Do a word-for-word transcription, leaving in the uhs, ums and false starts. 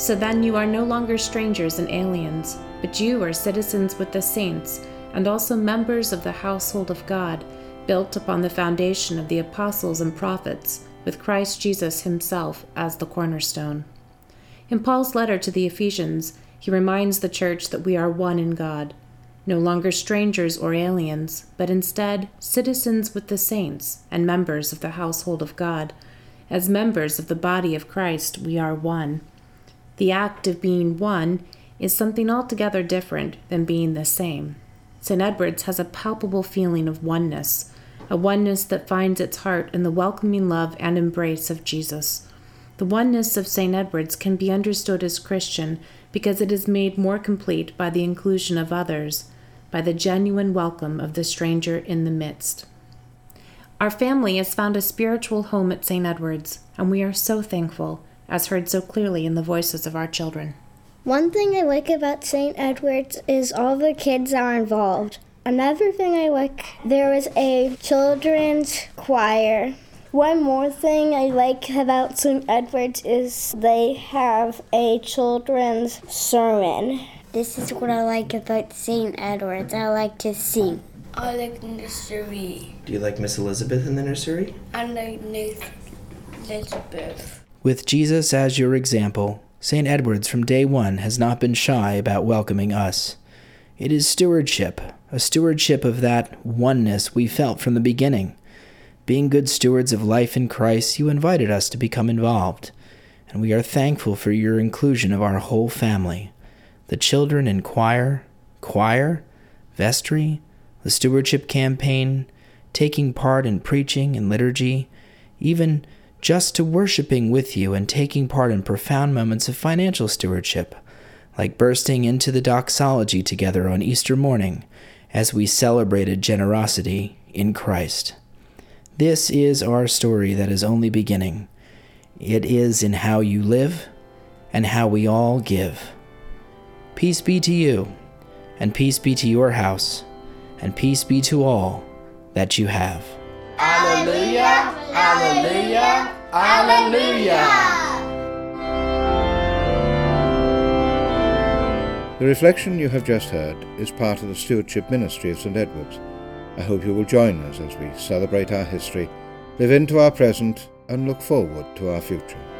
So then you are no longer strangers and aliens, but you are citizens with the saints, and also members of the household of God, built upon the foundation of the apostles and prophets, with Christ Jesus himself as the cornerstone. In Paul's letter to the Ephesians, he reminds the church that we are one in God, no longer strangers or aliens, but instead citizens with the saints and members of the household of God. As members of the body of Christ, we are one. The act of being one is something altogether different than being the same. Saint Edward's has a palpable feeling of oneness, a oneness that finds its heart in the welcoming love and embrace of Jesus. The oneness of Saint Edward's can be understood as Christian because it is made more complete by the inclusion of others, by the genuine welcome of the stranger in the midst. Our family has found a spiritual home at Saint Edward's, and we are so thankful, as heard so clearly in the voices of our children. One thing I like about Saint Edward's is all the kids are involved. Another thing I like, there is a children's choir. One more thing I like about Saint Edward's is they have a children's sermon. This is what I like about Saint Edward's. I like to sing. I like nursery. Do you like Miss Elizabeth in the nursery? I like Miss Elizabeth. With Jesus as your example, Saint Edward's from day one has not been shy about welcoming us. It is stewardship, a stewardship of that oneness we felt from the beginning. Being good stewards of life in Christ, you invited us to become involved, and we are thankful for your inclusion of our whole family. The children in choir, choir, vestry, the stewardship campaign, taking part in preaching and liturgy, even just to worshiping with you and taking part in profound moments of financial stewardship, like bursting into the doxology together on Easter morning as we celebrated generosity in Christ. This is our story that is only beginning. It is in how you live and how we all give. Peace be to you, and peace be to your house, and peace be to all that you have. Alleluia, alleluia, alleluia. The reflection you have just heard is part of the stewardship ministry of Saint Edward's. I hope you will join us as we celebrate our history, live into our present, and look forward to our future.